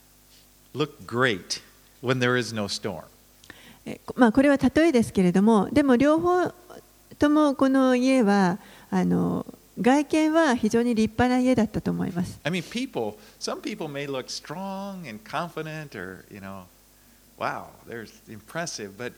look great when there is no storm. これは例えですけれども、でも両方ともこの家は外見は非常に立派な家だったと思います。 I mean, some people may look strong and confident, or wow, they're impressive, but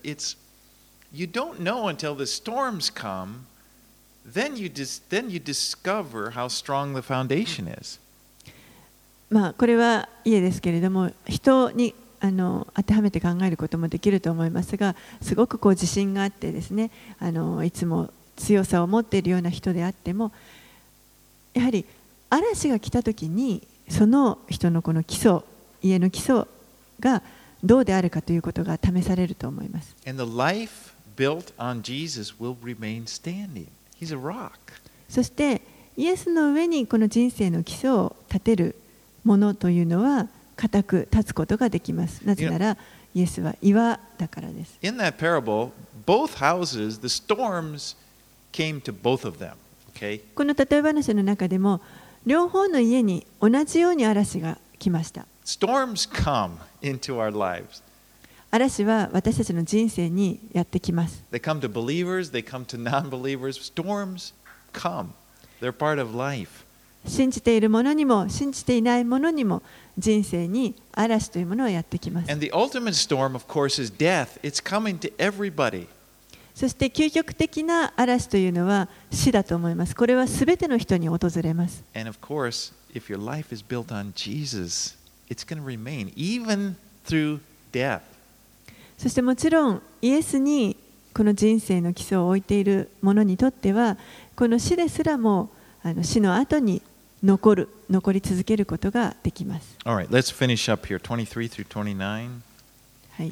you don't know until the storms come. Then you discover how strong the foundation is. これは家ですけれども、人に当てはめて考えることもできると思いますが、すごく自信があってですね、いつも強さを持っているような人であっても、やはり嵐が来たときにその人のこの基礎、家の基礎がどうであるかということが試されると思います。 And the life built on Jesus will remain standing. He's a rock. そしてイエスの上にこの人生の基礎を立てるものというのは固く立つことができます。なぜならイエスは岩だからです。 In that parable, both houses, the storms came to both of them. Okay? この例え話の中でも両方の家に同じように嵐が来ました。 Storms come into our lives. 嵐は私たちの人生にやってきます。 They come to believers, they come to non-believers. Storms come. They're part of life. 信じている者にも信じていない者にも人生に嵐というものはやってきます。 And the ultimate storm, of course, is death. It's coming to everybody. そして究極的な嵐というのは死だと思います。これはすべての人に訪れます。 And of course, if your life is built on Jesus, it's going to remain even through death. そしてもちろんイエスにこの人生の基礎を置いている者にとってはこの死ですらも死の後に残り続けることができます。 All right, let's finish up here, 23 through 29. はい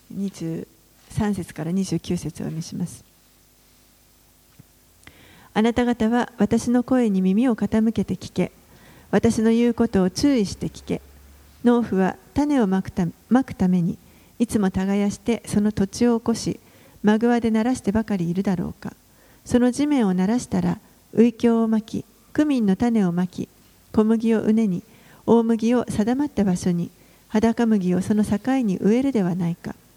、23節から29節をお見せします。あなた方は私の声に耳を傾けて聞け。私の言うことを注意して聞け。農夫は種をまくためにいつも耕してその土地を起こし、マグワで鳴らしてばかりいるだろうか。その地面を鳴らしたら、ウイキョウをまき、クミンの種をまき、小麦を畝に、大麦を定まった場所に、裸麦をその境に植えるではないか。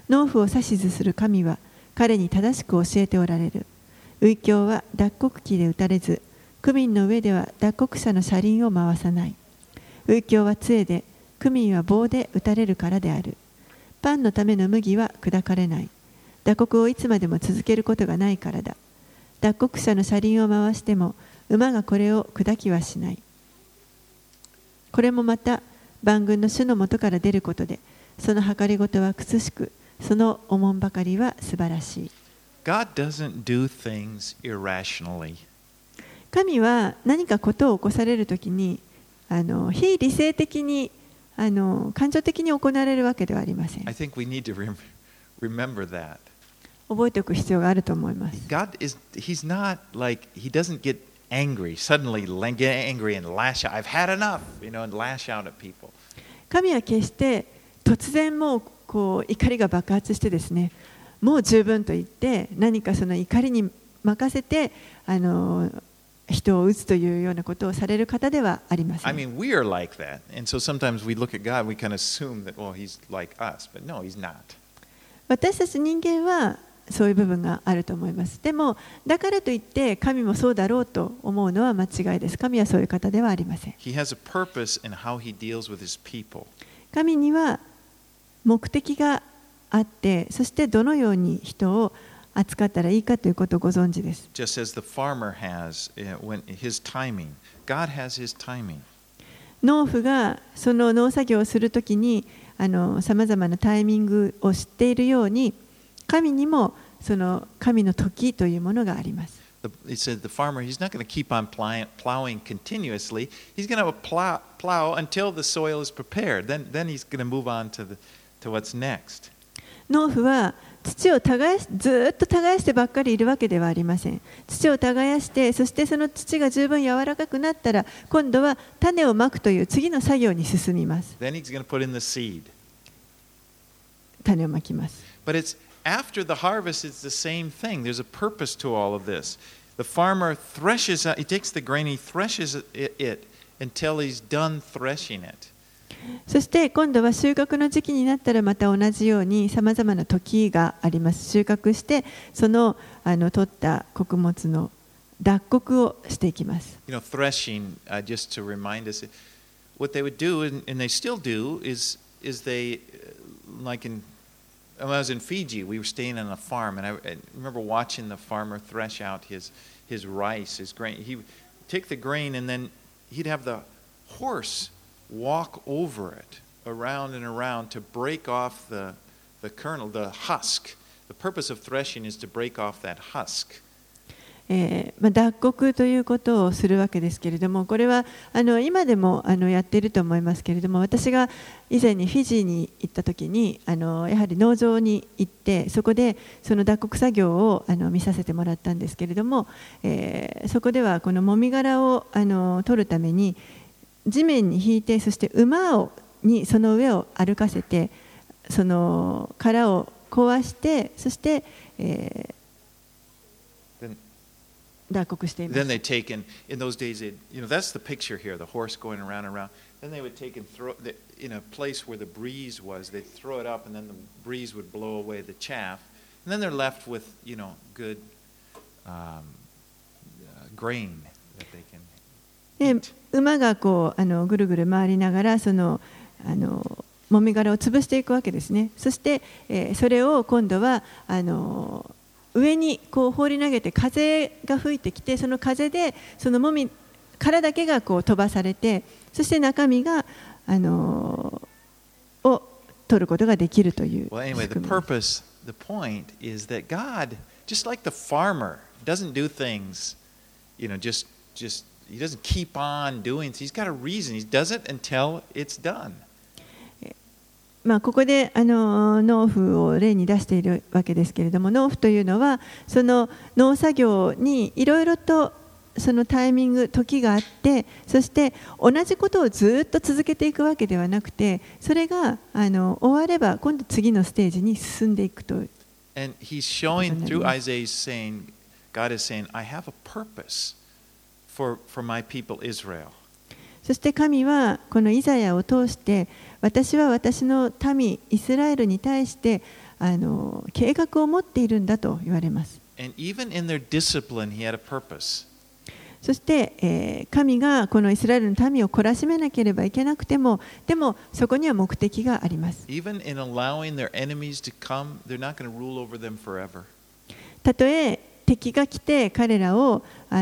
農夫を指図する神は彼に正しく教えておられる。鬱経は脱穀機で打たれず、クミンの上では脱穀者の車輪を回さない。鬱経は杖で、クミンは棒で打たれるからである。パンのための麦は砕かれない。脱穀をいつまでも続けることがないからだ。脱穀者の車輪を回しても馬がこれを砕きはしない。これもまた万軍の主のもとから出ることで、その計りごとは苦しく、そのおもんばかりは素晴らしい。 God doesn't do things irrationally. 神は何かことを起こされるときに非理性的に感情的に行われるわけではありません。 I think we need to remember that. 覚えておく必要があると思います。 He's not like, he doesn't get angry, suddenly get angry and lash out. I've had enough, and lash out at people. 神は決して突然もう怒りが爆発してですね、もう十分と言って何かその怒りに任せて人を打つというようなことをされる方ではありません。 I mean, we are like that, and so sometimes we look at God, we kind of assume that, well, He's like us, but no, He's not. 私たち人間はそういう部分があると思います。でもだからといって神もそうだろうと思うのは間違いです。神はそういう方ではありません。 He has a purpose in how He deals with His people. 神には目的があって、そしてどのように人を扱ったらいいかということをご存知です。 Just as the farmer has when his timing, God has His timing. 農夫がその農作業をするときにさまざまなタイミングを知っているように、神にもその神の時というものがあります。 He said the farmer, he's not going to keep on plowing continuously. He's going to plow until the soil is prepared. Then he's going to move on to what's next. 農夫は土をずっと耕してばっかりいるわけではありません。土を耕して、そしてその土が十分柔らかくなったら、今度は種をまくという次の作業に進みます。 Then he's going to put in the seed. 種をまきます。 But it's after the harvest, it's the same thing. There's a purpose to all of this. The farmer threshes, he takes the grain, he threshes it until he's done threshing it. そして今度は収穫の時期になったらまた同じようにさまざまな時があります。収穫してその取った穀物の脱穀をしていきます。 Threshing, just to remind us, what they would do, and they still do, is they, like when I was in Fiji, we were staying on a farm, and I remember watching the farmer thresh out his rice, his grain. He would take the grain, and then he'd have the horse walk over it around and around to break off the kernel, the husk. The purpose of threshing is to break off that husk. 脱穀ということをするわけですけれども、これは今でもやっていると思いますけれども、私が以前にフィジーに行った時にやはり農場に行って、そこでその脱穀作業を見させてもらったんですけれども、そこではこのもみ殻を取るために地面に引いて、そして馬にその上を歩かせて、その殻を壊して、そして、脱穀しています。 Then they take in those days, that's the picture here, the horse going around and around. Then they would take and throw in a place where the breeze was. They'd throw it up, and then the breeze would blow away the chaff, and then they're left with good grain that they can eat. で、馬がこうぐるぐる回りながらそのもみ殻を潰していくわけですね。そして、それを今度は上にこう放り投げて、風が吹いてきて、その風でその殻だけがこう飛ばされて、そして中身がを取ることができるという。 Well, anyway, the point is that God, just like the farmer, doesn't do things, just he doesn't keep on doing things. He's got a reason. He does it until it's done. ここで農夫を例に出しているわけですけれども、農夫というのはその農作業にいろいろとそのタイミング、時があって、そして同じことをずっと続けていくわけではなくて、それが終われば今度次のステージに進んでいくと。 And he's showing through Isaiah saying, God is saying, I have a purpose for my people Israel. そして神はこのイザヤを通して、私は私の民イスラエルに対して計画を持っているんだと言われます。 And even in their discipline, he had a purpose. そして、神がこのイスラエルの民を懲らしめなければいけなくても、でもそこには目的があります。 Even in allowing their enemies to come, they're not going to rule over them forever. たとえ敵が来て彼らを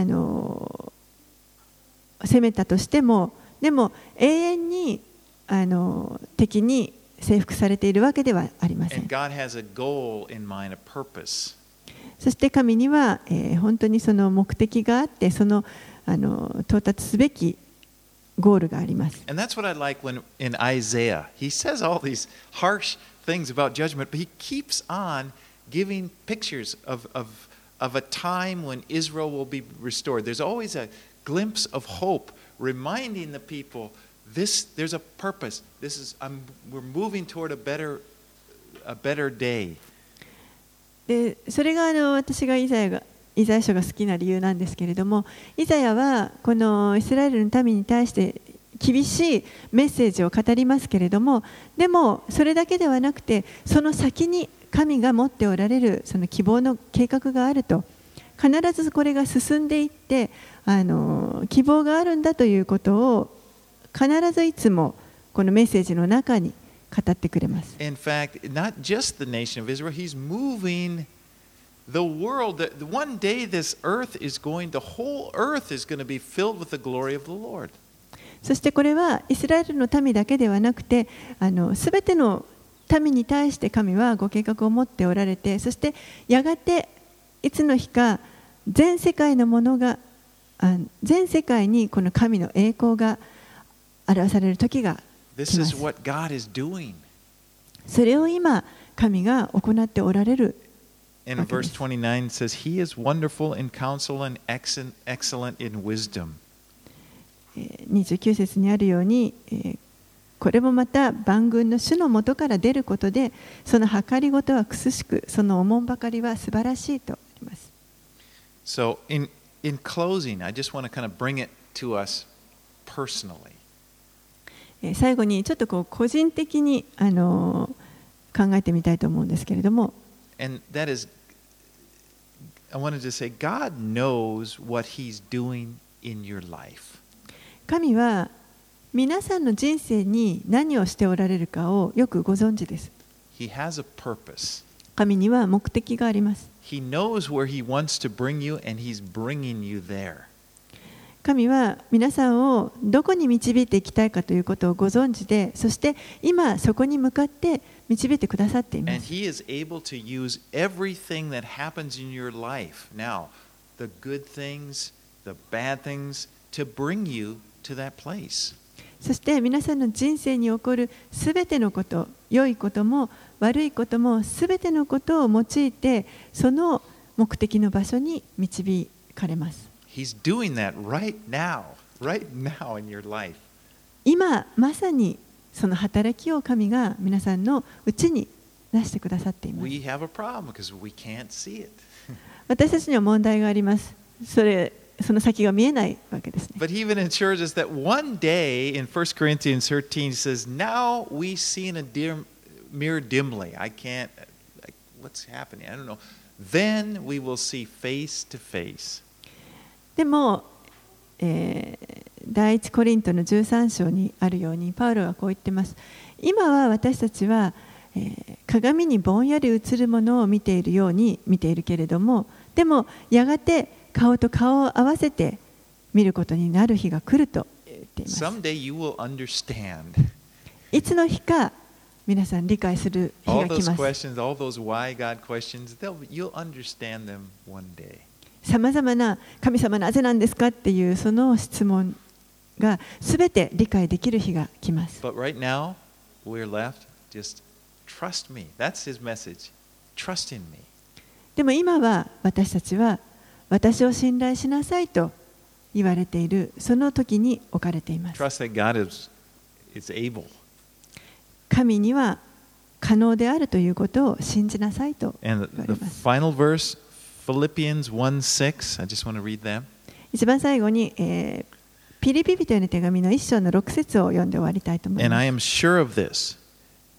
攻めたとしても、でも永遠に敵に征服されているわけではありません。 And God has a goal in mind, a purpose. そして神には、本当にその目的があって、その到達すべきゴールがあります。 And that's what I like when in Isaiah, he says all these harsh things about judgment, but he keeps on giving pictures of a time when Israel will be restored. There's always a glimpse of hope, reminding the people, there's a purpose. We're moving toward a better day. でそれが私がイザヤ書が好きな理由なんですけれども、イザヤはこのイスラエルの民に対して厳しいメッセージを語りますけれども、でもそれだけではなくて、その先に神が持っておられるその希望の計画があると、必ずこれが進んでいって希望があるんだということを必ずいつもこのメッセージの中に語ってくれます。 In fact, not just the nation of Israel, he's moving the world. One day this earth is going, the whole earth is going to be filled with the glory of the Lord. そしてこれはイスラエルの民だけではなくて、すべての民に対して神はご計画を持っておられて、そしてやがていつの日か全世界のものが全世界にこの神の栄光が表される時が来ます。それを今神が行っておられる。 And verse 29 says, He is wonderful in counsel and excellent in wisdom. 29節にあるように、これもまた万軍の主のもとから出ることで、その計りごとは苦しく、そのおもんばかりは素晴らしいとあります。 So in closing, I just want to kind of bring it to us personally. 最後にちょっと個人的に考えてみたいと思うんですけれども、 And that is, I wanted to say, God knows what He's doing in your life. 神は皆さんの人生に何をしておられるかをよくご存知です。 He has a purpose. 神には目的があります。 He knows where He wants to bring you, and He's bringing you there. 神は皆さんをどこに導いていきたいかということをご存知で、そして今そこに向かって導いてくださっています。 And He is able to use everything that happens in your life now, the good things, the bad things, to bring you to that place. そして皆さんの人生に起こるすべてのこと、良いことも悪いこともすべてのことを用いて、その目的の場所に導かれます。 He's doing that right now in your life. 今まさにその働きを神が皆さんのうちになしてくださっています。 We have a problem because we can't see it. 私たちには問題があります。その先が見えないわけですね。 But he even assures us that one day in 1 Corinthians 13 says, Now we see in a mirror dimly. I can't, what's happening? I don't know. Then we will see face to face. でも、第一コリントの13章にあるようにパウロはこう言ってます。今は私たちは、鏡にぼんやり映るものを見ているように見ているけれども、でもやがて顔と顔を合わせて見ることになる日が来ると言っています。 Someday you will understand. いつの日か皆さん理解する日が来ます。 All those why God questions, you'll understand them one day. さまざまな神様なぜなんですかっていうその質問がすべて理解できる日が来ます。 But right now, we're left just trust me. That's his message. Trust in me. でも今は私たちは私を信頼しなさいと言われているその時に置かれています。 Trust that God is able. 神には可能であるということを信じなさいと言わ And れ the ます。 final verse, Philippians 1:6. I just want to read that. 一番最後に、ピリピ人への手紙の1章の6節を読んで終わりたいと思い And ま I す。 am sure of this,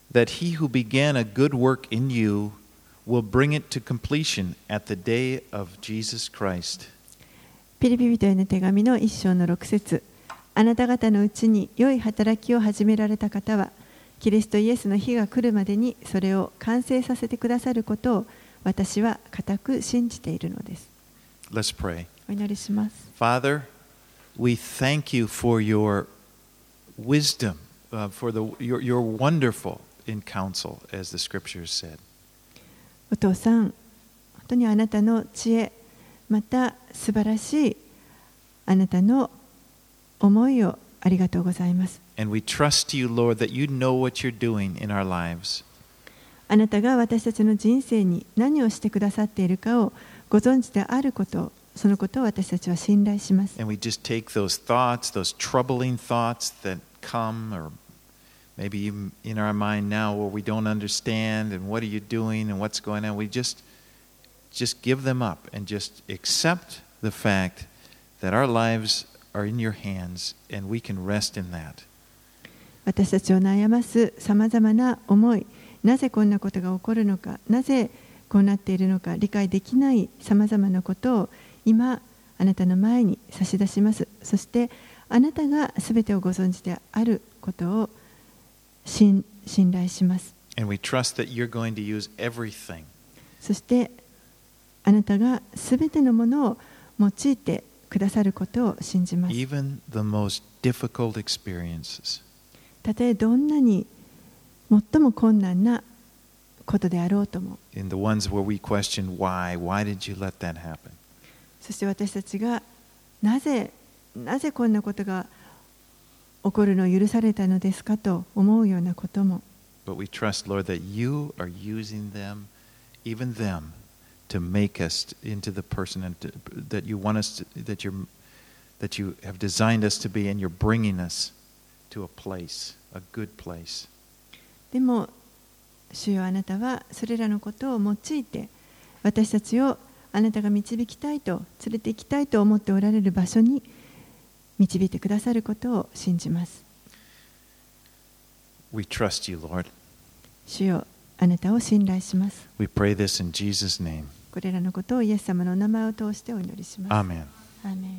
that he who began a good work in you will bring it to completion at the day of Jesus Christ. ピリピ人への手紙の1章の6節、あなた方のうちに良い働きを始められた方は、キリストイエスの日が来るまでにそれを完成させてくださることを私は固く信じているのです。 Let's pray. お祈りします。 Father, we thank you for your wisdom, for your wonderful in counsel, as the scriptures said. お父さん、本当にあなたの知恵、また素晴らしいあなたの思いをありがとうございます。 And we trust you, Lord, that you know what you're doing in our lives. あなたが私たちの人生に何をしてくださっているかをご存知であること、そのことを私たちは信頼します。 And we just take those thoughts, those troubling thoughts that come, or maybe even in our mind now where we don't understand, and what are you doing, and what's going on, we just give them up and just accept the fact that our lives are in your hands and we can rest in that. 私たちを悩ますさまざまな思い、なぜこんなことが起こるのか、なぜこうなっているのか、理解できないさまざまなことを今あなたの前に差し出します。そしてあなたがすべてをご存知であることを信頼します。 And we trust that you're going to use everything. そしてあなたがすべてのものを用いてくださることを信じます。 Even the most difficult experiences. たとえどんなに最も困難なことであろうとも。 In the ones where we question why did you let that happen? そして私たちがなぜこんなことが起こるのを許されたのですかと思うようなことも。 But we trust, Lord, that you are using them, even them, to make us into the person that you want us to, that you have designed us to be, and you're bringing us to a place, a good place. でも主よ、あなたはそれらのことを用いて私たちをあなたが導きたいと連れて行きたいと思っておられる場所に導いてくださることを信じます。 We trust you, Lord. 主よ、あなたを信頼します。 We pray this in Jesus' name. これらのことをイエス様のお名前を通してお祈りします。 Amen. アーメン。